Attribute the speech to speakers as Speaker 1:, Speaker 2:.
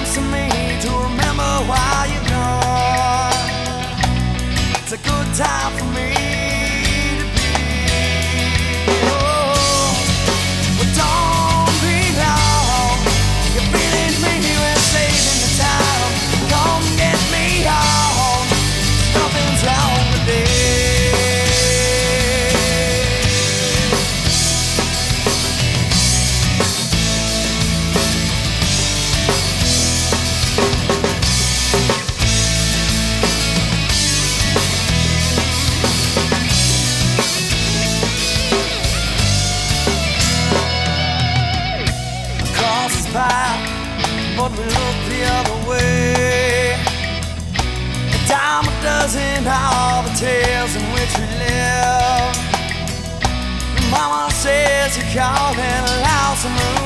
Speaker 1: comes to me to remember why you're gone. It's a good time for me to be. Oh, but don't be long. You're feeling me, we're saving the time. Come get me home. Nothing's wrong today. But we look the other way. A dime a dozen all the tales in which we live. Mama says you called and allows some room.